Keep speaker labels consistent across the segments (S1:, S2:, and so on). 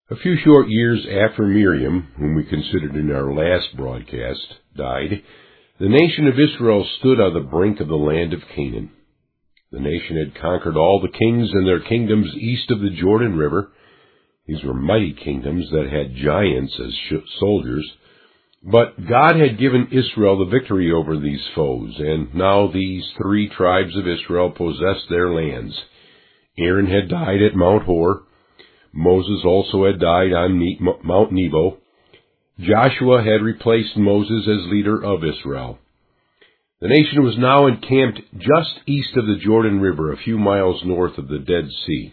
S1: A few short years after Miriam, whom we considered in our last broadcast, died, the nation of Israel stood on the brink of the land of Canaan. The nation had conquered all the kings and their kingdoms east of the Jordan River. These were mighty kingdoms that had giants as soldiers. But God had given Israel the victory over these foes, and now these 3 tribes of Israel possessed their lands. Aaron had died at Mount Hor. Moses also had died on Mount Nebo. Joshua had replaced Moses as leader of Israel. The nation was now encamped just east of the Jordan River, a few miles north of the Dead Sea.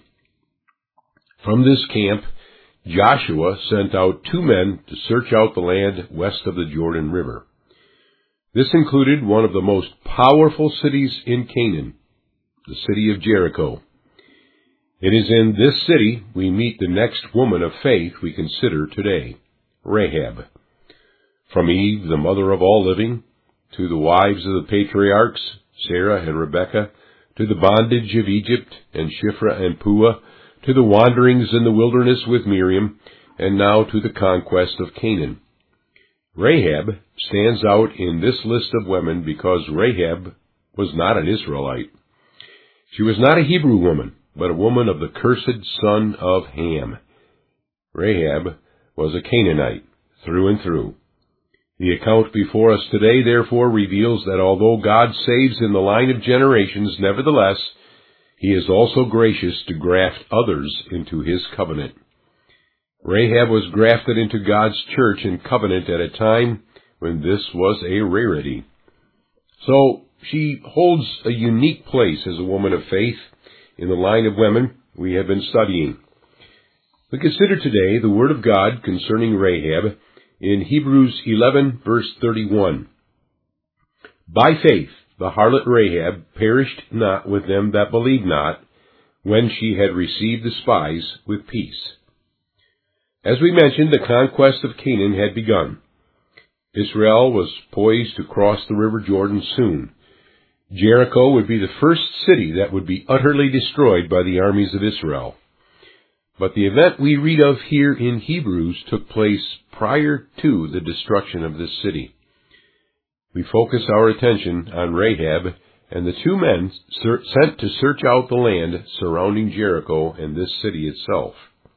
S1: From this camp, Joshua sent out 2 men to search out the land west of the Jordan River. This included one of the most powerful cities in Canaan, the city of Jericho. It is in this city we meet the next woman of faith we consider today, Rahab. From Eve, the mother of all living, to the wives of the patriarchs, Sarah and Rebekah, to the bondage of Egypt and Shiphrah and Puah, to the wanderings in the wilderness with Miriam, and now to the conquest of Canaan. Rahab stands out in this list of women because Rahab was not an Israelite. She was not a Hebrew woman, but a woman of the cursed son of Ham. Rahab was a Canaanite, through and through. The account before us today, therefore, reveals that although God saves in the line of generations, nevertheless, He is also gracious to graft others into His covenant. Rahab was grafted into God's church and covenant at a time when this was a rarity. So she holds a unique place as a woman of faith in the line of women we have been studying. We consider today the Word of God concerning Rahab in Hebrews 11, verse 31. By faith the harlot Rahab perished not with them that believed not, when she had received the spies with peace. As we mentioned, the conquest of Canaan had begun. Israel was poised to cross the river Jordan soon. Jericho would be the first city that would be utterly destroyed by the armies of Israel. But the event we read of here in Hebrews took place prior to the destruction of this city. We focus our attention on Rahab and the 2 men sent to search out the land surrounding Jericho and this city itself.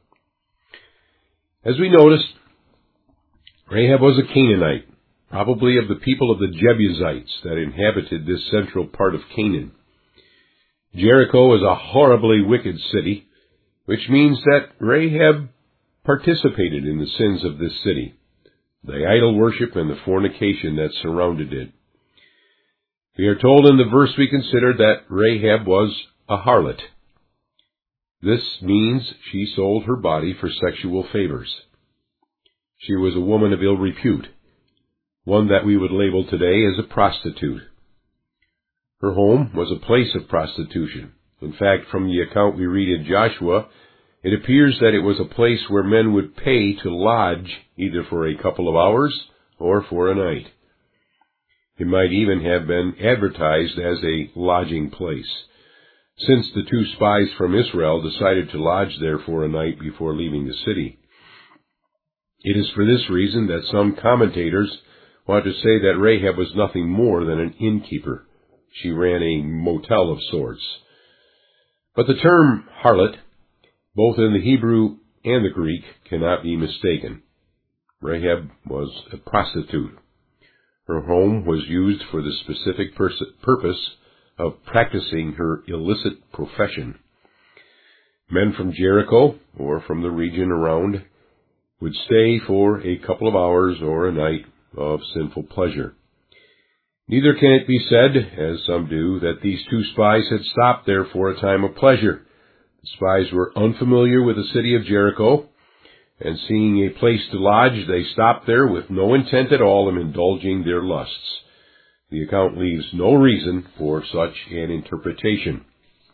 S1: As we noticed, Rahab was a Canaanite, probably of the people of the Jebusites that inhabited this central part of Canaan. Jericho is a horribly wicked city, which means that Rahab participated in the sins of this city, the idol worship and the fornication that surrounded it. We are told in the verse we considered that Rahab was a harlot. This means she sold her body for sexual favors. She was a woman of ill repute, one that we would label today as a prostitute. Her home was a place of prostitution. In fact, from the account we read in Joshua, it appears that it was a place where men would pay to lodge either for a couple of hours or for a night. It might even have been advertised as a lodging place, since the 2 spies from Israel decided to lodge there for a night before leaving the city. It is for this reason that some commentators want to say that Rahab was nothing more than an innkeeper. She ran a motel of sorts. But the term harlot, both in the Hebrew and the Greek, cannot be mistaken. Rahab was a prostitute. Her home was used for the specific purpose of practicing her illicit profession. Men from Jericho, or from the region around, would stay for a couple of hours or a night of sinful pleasure. Neither can it be said, as some do, that these 2 spies had stopped there for a time of pleasure. The spies were unfamiliar with the city of Jericho, and seeing a place to lodge, they stopped there with no intent at all of indulging their lusts. The account leaves no reason for such an interpretation.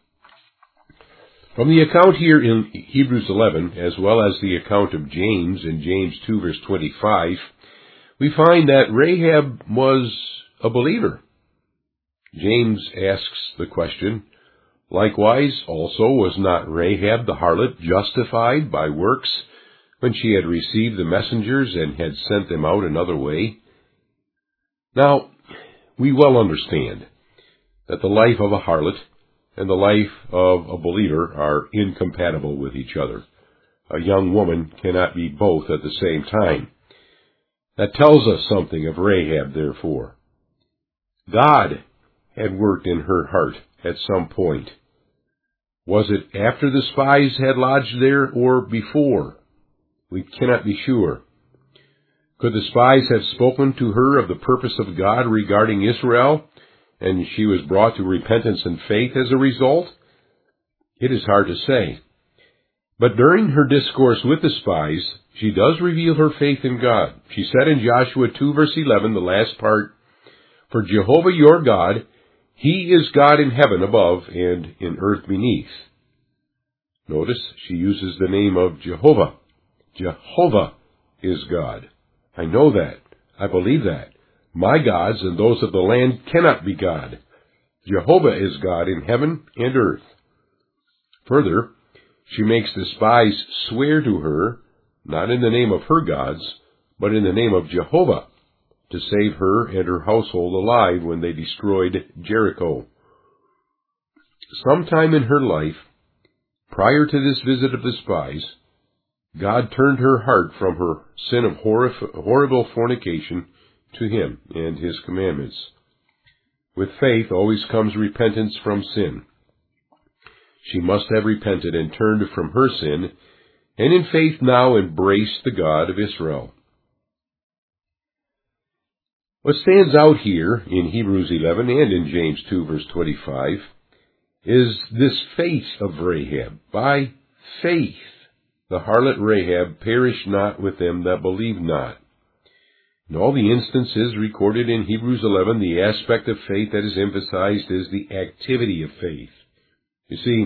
S1: From the account here in Hebrews 11, as well as the account of James in James 2 verse 25, we find that Rahab was a believer. James asks the question, likewise also was not Rahab the harlot justified by works when she had received the messengers and had sent them out another way? Now, we well understand that the life of a harlot and the life of a believer are incompatible with each other. A young woman cannot be both at the same time. That tells us something of Rahab, therefore. God had worked in her heart at some point. Was it after the spies had lodged there or before? We cannot be sure. Could the spies have spoken to her of the purpose of God regarding Israel, and she was brought to repentance and faith as a result? It is hard to say. But during her discourse with the spies, she does reveal her faith in God. She said in Joshua 2 verse 11, the last part, "For Jehovah your God, He is God in heaven above and in earth beneath." Notice she uses the name of Jehovah. Jehovah is God. I know that. I believe that. My gods and those of the land cannot be God. Jehovah is God in heaven and earth. Further, she makes the spies swear to her, not in the name of her gods, but in the name of Jehovah, to save her and her household alive when they destroyed Jericho. Sometime in her life, prior to this visit of the spies, God turned her heart from her sin of horrible fornication to Him and His commandments. With faith always comes repentance from sin. She must have repented and turned from her sin, and in faith now embraced the God of Israel. What stands out here in Hebrews 11 and in James 2 verse 25 is this faith of Rahab. By faith, the harlot Rahab perished not with them that believed not. In all the instances recorded in Hebrews 11, the aspect of faith that is emphasized is the activity of faith. You see,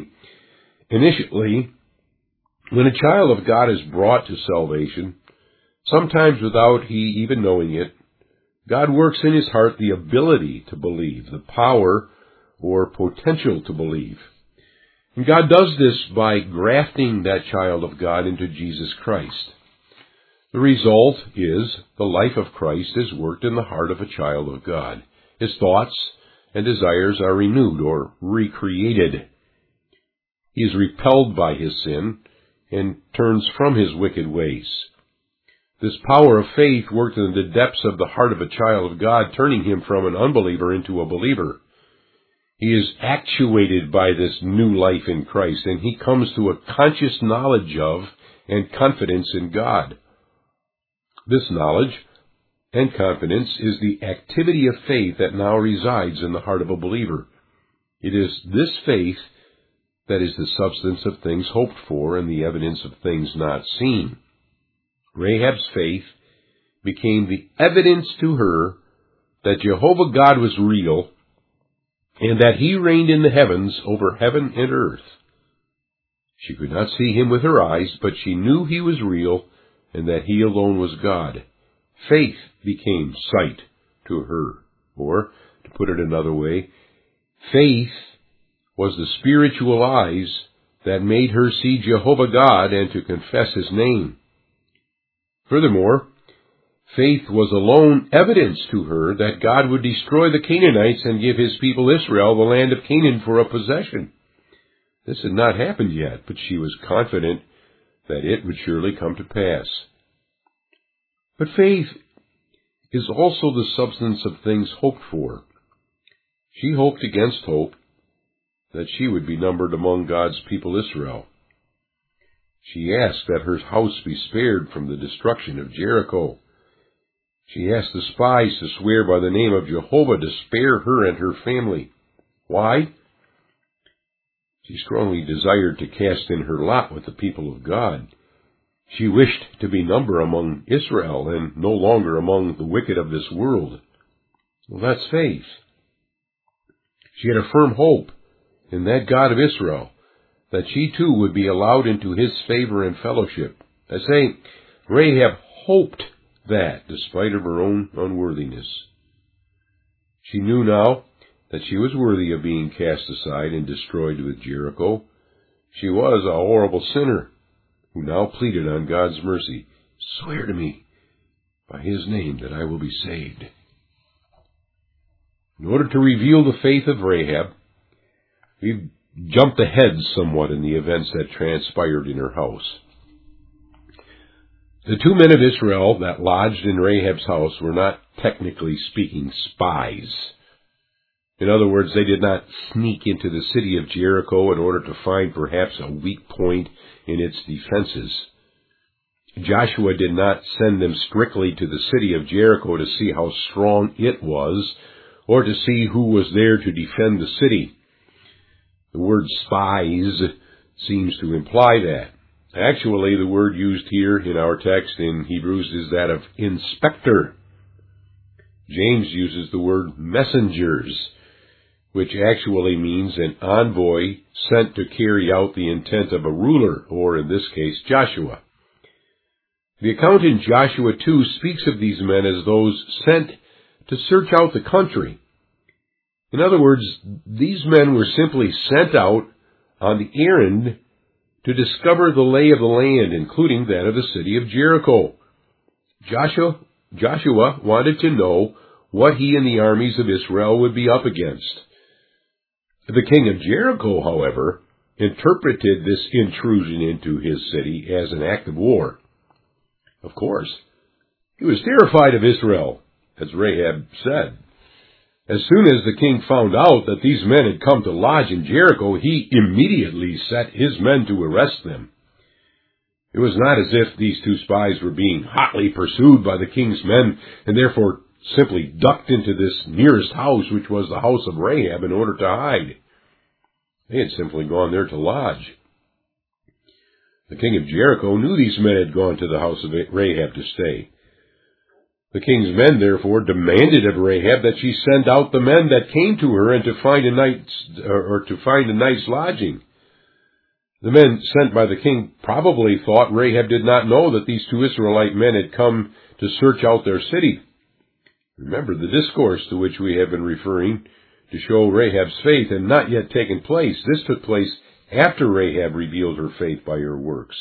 S1: initially, when a child of God is brought to salvation, sometimes without he even knowing it, God works in his heart the ability to believe, the power or potential to believe. And God does this by grafting that child of God into Jesus Christ. The result is the life of Christ is worked in the heart of a child of God. His thoughts and desires are renewed or recreated. He is repelled by his sin and turns from his wicked ways. This power of faith worked in the depths of the heart of a child of God, turning him from an unbeliever into a believer. He is actuated by this new life in Christ, and he comes to a conscious knowledge of and confidence in God. This knowledge and confidence is the activity of faith that now resides in the heart of a believer. It is this faith that is the substance of things hoped for and the evidence of things not seen. Rahab's faith became the evidence to her that Jehovah God was real and that He reigned in the heavens over heaven and earth. She could not see Him with her eyes, but she knew He was real and that He alone was God. Faith became sight to her. Or, to put it another way, faith was the spiritual eyes that made her see Jehovah God and to confess His name. Furthermore, faith was alone evidence to her that God would destroy the Canaanites and give His people Israel the land of Canaan for a possession. This had not happened yet, but she was confident that it would surely come to pass. But faith is also the substance of things hoped for. She hoped against hope that she would be numbered among God's people Israel. She asked that her house be spared from the destruction of Jericho. She asked the spies to swear by the name of Jehovah to spare her and her family. Why? She strongly desired to cast in her lot with the people of God. She wished to be numbered among Israel and no longer among the wicked of this world. Well, that's faith. She had a firm hope in that God of Israel, that she too would be allowed into His favor and fellowship. I say, Rahab hoped that, despite of her own unworthiness. She knew now that she was worthy of being cast aside and destroyed with Jericho. She was a horrible sinner. who now pleaded on God's mercy, "Swear to me by his name that I will be saved." In order to reveal the faith of Rahab, we've jumped ahead somewhat in the events that transpired in her house. The two men of Israel that lodged in Rahab's house were not, technically speaking, spies. In other words, they did not sneak into the city of Jericho in order to find perhaps a weak point in its defenses. Joshua did not send them strictly to the city of Jericho to see how strong it was, or to see who was there to defend the city. The word spies seems to imply that. Actually, the word used here in our text in Hebrews is that of inspector. James uses the word messengers, which actually means an envoy sent to carry out the intent of a ruler, or in this case, Joshua. The account in Joshua 2 speaks of these men as those sent to search out the country. In other words, these men were simply sent out on the errand to discover the lay of the land, including that of the city of Jericho. Joshua wanted to know what he and the armies of Israel would be up against. The king of Jericho, however, interpreted this intrusion into his city as an act of war. Of course, he was terrified of Israel, as Rahab said. As soon as the king found out that these men had come to lodge in Jericho, he immediately set his men to arrest them. It was not as if these two spies were being hotly pursued by the king's men and therefore simply ducked into this nearest house, which was the house of Rahab, in order to hide. They had simply gone there to lodge. The king of Jericho knew these men had gone to the house of Rahab to stay. The king's men, therefore, demanded of Rahab that she send out the men that came to her and to find a night's lodging. The men sent by the king probably thought Rahab did not know that these two Israelite men had come to search out their city. Remember, the discourse to which we have been referring to show Rahab's faith had not yet taken place. This took place after Rahab revealed her faith by her works.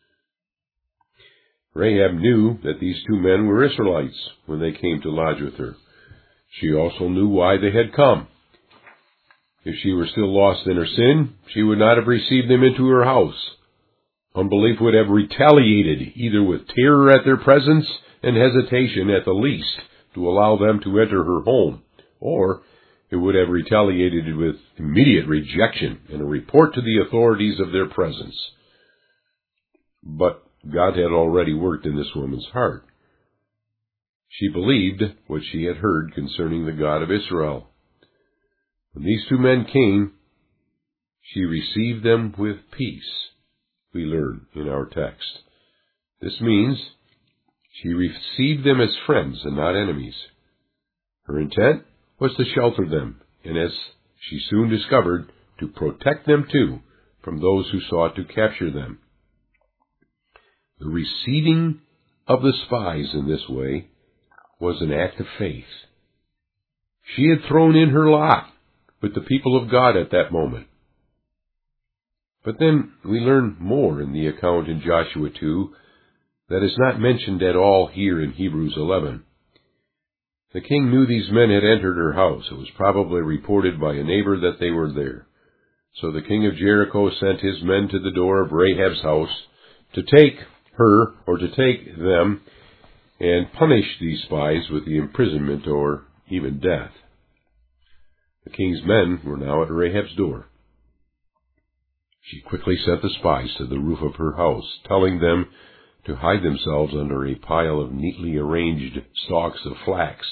S1: Rahab knew that these two men were Israelites when they came to lodge with her. She also knew why they had come. If she were still lost in her sin, she would not have received them into her house. Unbelief would have retaliated, either with terror at their presence and hesitation at the least to allow them to enter her home, or it would have retaliated with immediate rejection and a report to the authorities of their presence. But God had already worked in this woman's heart. She believed what she had heard concerning the God of Israel. When these two men came, she received them with peace, we learn in our text. This means she received them as friends and not enemies. Her intent was to shelter them, and as she soon discovered, to protect them too from those who sought to capture them. The receiving of the spies in this way was an act of faith. She had thrown in her lot with the people of God at that moment. But then we learn more in the account in Joshua 2 that is not mentioned at all here in Hebrews 11. The king knew these men had entered her house. It was probably reported by a neighbor that they were there. So the king of Jericho sent his men to the door of Rahab's house to take her, or to take them, and punish these spies with the imprisonment or even death. The king's men were now at Rahab's door. She quickly sent the spies to the roof of her house, telling them to hide themselves under a pile of neatly arranged stalks of flax.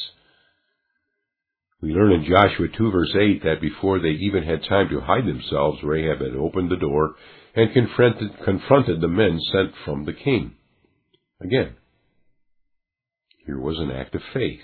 S1: We learn in Joshua 2 verse 8 that before they even had time to hide themselves, Rahab had opened the door and confronted the men sent from the king. Again, here was an act of faith.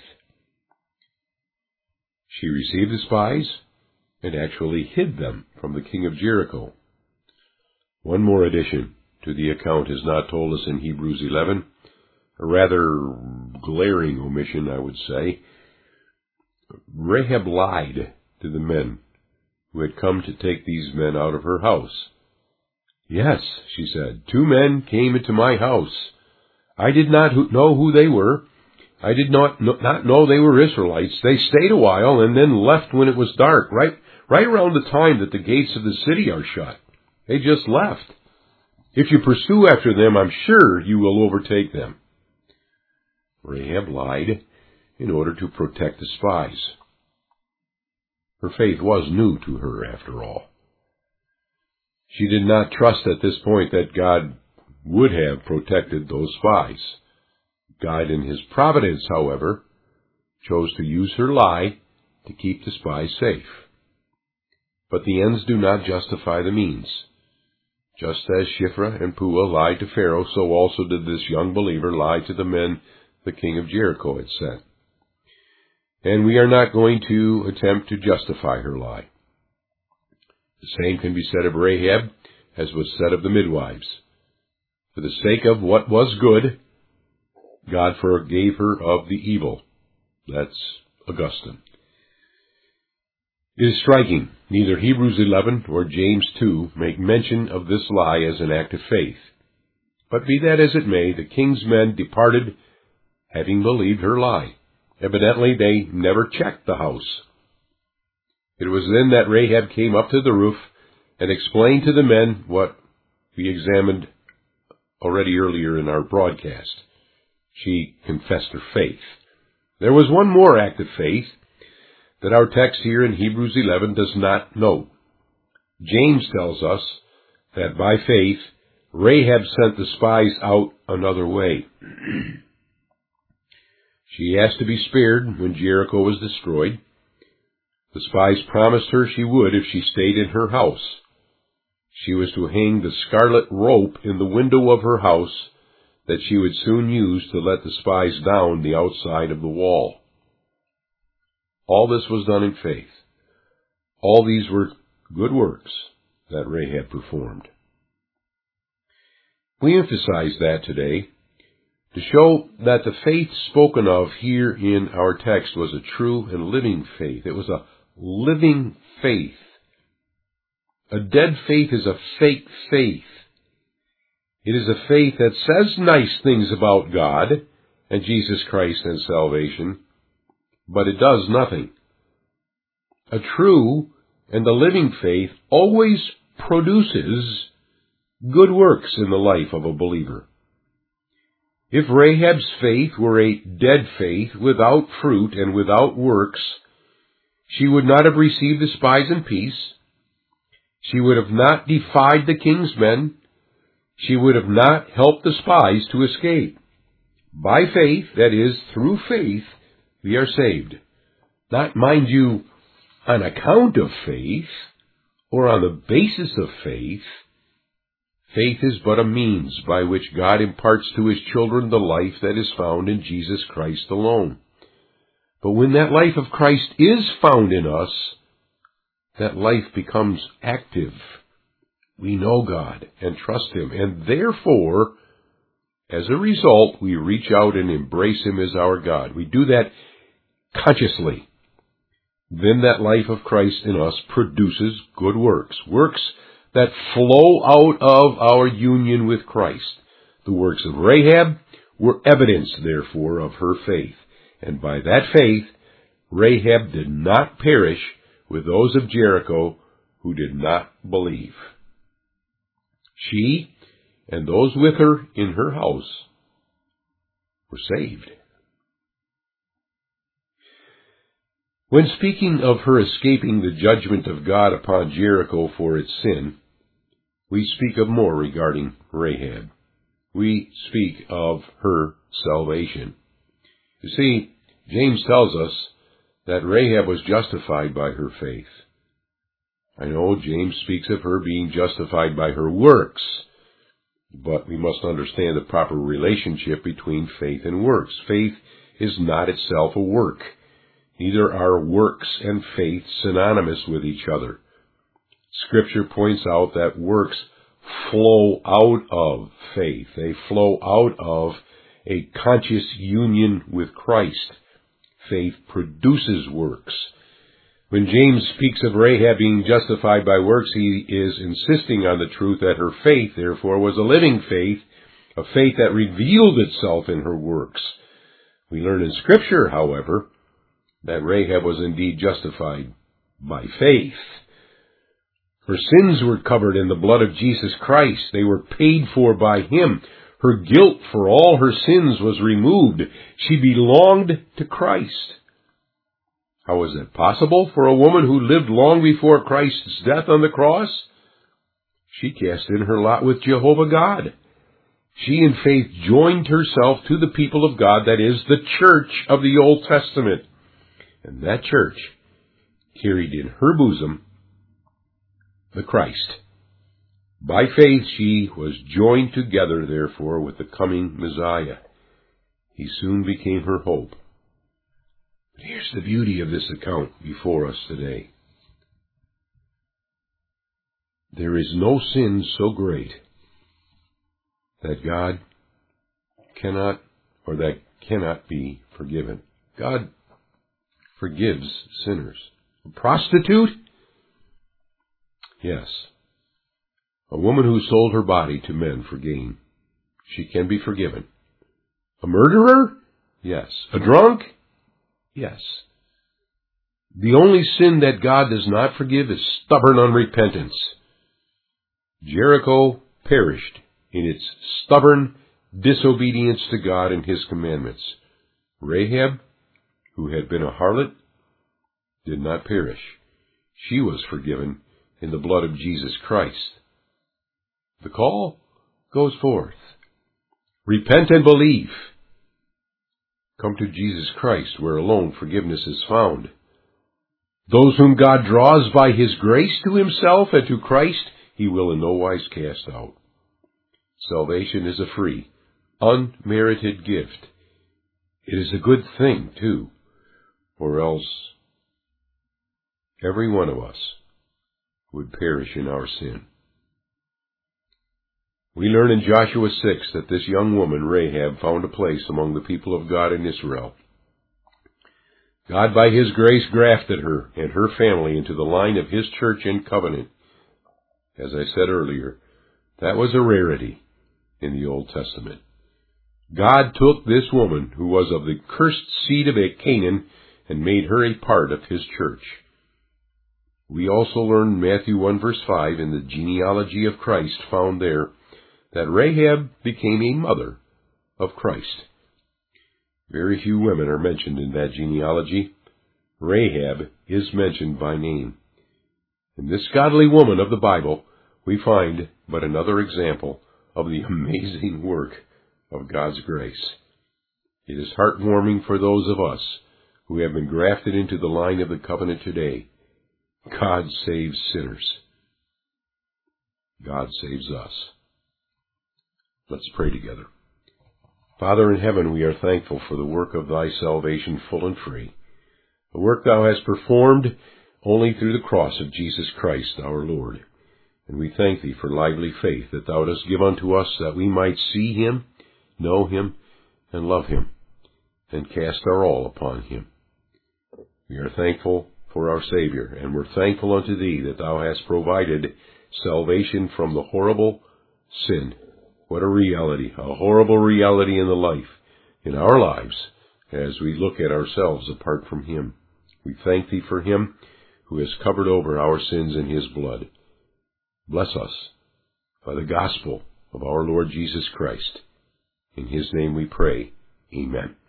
S1: She received the spies and actually hid them from the king of Jericho. One more addition to the account is not told us in Hebrews 11, a rather glaring omission, I would say. Rahab lied to the men who had come to take these men out of her house. "Yes," she said, "2 men came into my house. I did not know who they were. I did not know they were Israelites. They stayed a while and then left when it was dark, right around the time that the gates of the city are shut. They just left. If you pursue after them, I'm sure you will overtake them." Rahab lied in order to protect the spies. Her faith was new to her, after all. She did not trust at this point that God would have protected those spies. God, in His providence, however, chose to use her lie to keep the spies safe. But the ends do not justify the means. Just as Shiphrah and Puah lied to Pharaoh, so also did this young believer lie to the men the king of Jericho had sent. And we are not going to attempt to justify her lie. The same can be said of Rahab as was said of the midwives. For the sake of what was good, God forgave her of the evil. That's Augustine. It is striking, neither Hebrews 11 or James 2 make mention of this lie as an act of faith. But be that as it may, the king's men departed, having believed her lie. Evidently, they never checked the house. It was then that Rahab came up to the roof and explained to the men what we examined already earlier in our broadcast. She confessed her faith. There was one more act of faith that our text here in Hebrews 11 does not note. James tells us that by faith, Rahab sent the spies out another way. She asked to be spared when Jericho was destroyed. The spies promised her she would if she stayed in her house. She was to hang the scarlet rope in the window of her house that she would soon use to let the spies down the outside of the wall. All this was done in faith. All these were good works that Rahab performed. We emphasize that today to show that the faith spoken of here in our text was a true and living faith. It was a living faith. A dead faith is a fake faith. It is a faith that says nice things about God and Jesus Christ and salvation, but it does nothing. A true and a living faith always produces good works in the life of a believer. If Rahab's faith were a dead faith without fruit and without works, she would not have received the spies in peace. She would have not defied the king's men. She would have not helped the spies to escape. By faith, that is, through faith, we are saved. Not, mind you, on account of faith, or on the basis of faith. Faith is but a means by which God imparts to His children the life that is found in Jesus Christ alone. But when that life of Christ is found in us, that life becomes active. We know God and trust Him, and therefore, as a result, we reach out and embrace Him as our God. We do that consciously. Then that life of Christ in us produces good works, works that flow out of our union with Christ. The works of Rahab were evidence, therefore, of her faith. And by that faith, Rahab did not perish with those of Jericho who did not believe. She and those with her in her house were saved. When speaking of her escaping the judgment of God upon Jericho for its sin, we speak of more regarding Rahab. We speak of her salvation. You see, James tells us that Rahab was justified by her faith. I know James speaks of her being justified by her works, but we must understand the proper relationship between faith and works. Faith is not itself a work. Neither are works and faith synonymous with each other. Scripture points out that works flow out of faith. They flow out of a conscious union with Christ. Faith produces works. When James speaks of Rahab being justified by works, he is insisting on the truth that her faith, therefore, was a living faith, a faith that revealed itself in her works. We learn in Scripture, however, that Rahab was indeed justified by faith. Her sins were covered in the blood of Jesus Christ. They were paid for by Him. Her guilt for all her sins was removed. She belonged to Christ. How was that possible for a woman who lived long before Christ's death on the cross? She cast in her lot with Jehovah God. She in faith joined herself to the people of God, that is, the church of the Old Testament. And that church carried in her bosom the Christ. By faith she was joined together, therefore, with the coming Messiah. He soon became her hope. But here's the beauty of this account before us today. There is no sin so great that God cannot, or that cannot be forgiven. God forgives sinners. A prostitute? Yes. A woman who sold her body to men for gain. She can be forgiven. A murderer? Yes. A drunk? Yes. The only sin that God does not forgive is stubborn unrepentance. Jericho perished in its stubborn disobedience to God and His commandments. Rahab, who had been a harlot, did not perish. She was forgiven in the blood of Jesus Christ. The call goes forth. Repent and believe. Come to Jesus Christ, where alone forgiveness is found. Those whom God draws by His grace to Himself and to Christ, He will in no wise cast out. Salvation is a free, unmerited gift. It is a good thing, too, or else every one of us would perish in our sin. We learn in Joshua 6 that this young woman, Rahab, found a place among the people of God in Israel. God, by His grace, grafted her and her family into the line of His church and covenant. As I said earlier, that was a rarity in the Old Testament. God took this woman, who was of the cursed seed of Canaan, and made her a part of His church. We also learn in Matthew 1 verse 5, in the genealogy of Christ found there, that Rahab became a mother of Christ. Very few women are mentioned in that genealogy. Rahab is mentioned by name. In this godly woman of the Bible, we find but another example of the amazing work of God's grace. It is heartwarming for those of us who have been grafted into the line of the covenant today. God saves sinners. God saves us. Let's pray together. Father in heaven, we are thankful for the work of Thy salvation full and free, the work Thou hast performed only through the cross of Jesus Christ our Lord. And we thank Thee for lively faith that Thou dost give unto us, that we might see Him, know Him, and love Him, and cast our all upon Him. We are thankful for our Savior, and we're thankful unto Thee that Thou hast provided salvation from the horrible sin. What a reality, a horrible reality in the life, in our lives, as we look at ourselves apart from Him. We thank Thee for Him who has covered over our sins in His blood. Bless us by the gospel of our Lord Jesus Christ. In His name we pray. Amen.